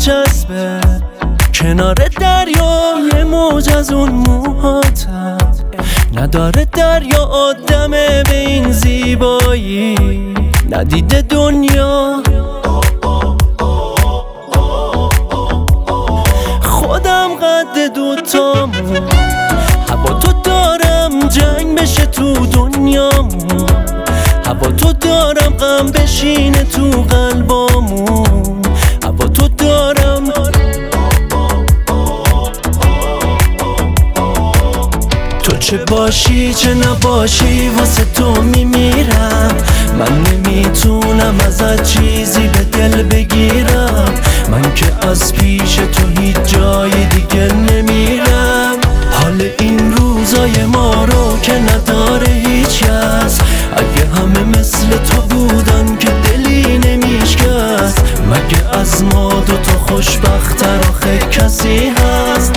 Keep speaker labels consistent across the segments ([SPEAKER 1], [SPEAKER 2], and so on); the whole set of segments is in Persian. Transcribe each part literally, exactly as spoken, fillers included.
[SPEAKER 1] میچسبه کنار دریا، یه موج از اون موهاتم نداره دریا آدمه به این زیبایی ندیده دنیا. خودم قد دوتامون هوا تو دارم جنگ بشه تو دنیامون، هوا تو دارم غم بشینه تو قلبامون، هوا تو دارم تو چه باشی چه نباشی واسه تو میمیرم. من نمیتونم ازت چیزی به دل بگیرم، من که از پیش تو هیچ جای دیگه نمیرم. حال این روزای ما رو که نداره هیچ کس، اگه همه مثل تو بودن که دلی نمیشکست، مگه از ما دوتا خوشبخت‌تر آخه کسی هست؟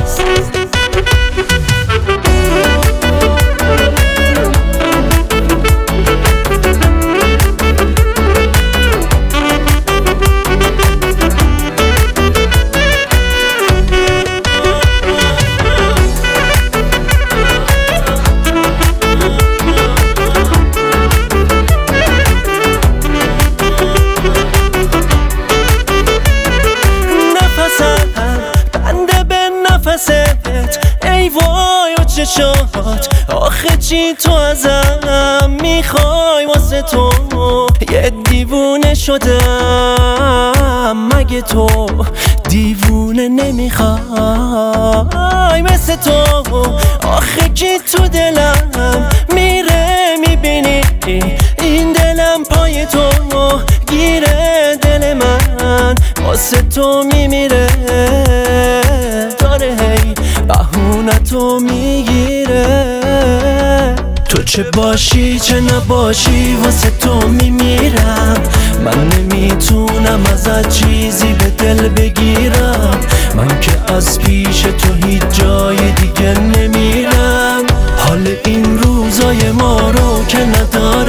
[SPEAKER 1] ای وای و چشات آخه چی تو ازم میخوای؟ واسه تو یه دیوونه شدم، مگه تو دیوونه نمیخوای؟ مثل تو آخه کی تو دلم میره میبینی این دلم پای تو گیره، دل من واسه تو میمیره داره هی بهونه تو میگیره. تو چه باشی چه نباشی واسه تو میمیرم، من نمیتونم ازت چیزی به دل بگیرم، من که از پیش تو هیچ جای دیگه نمیرم. حال این روزای ما رو که نداره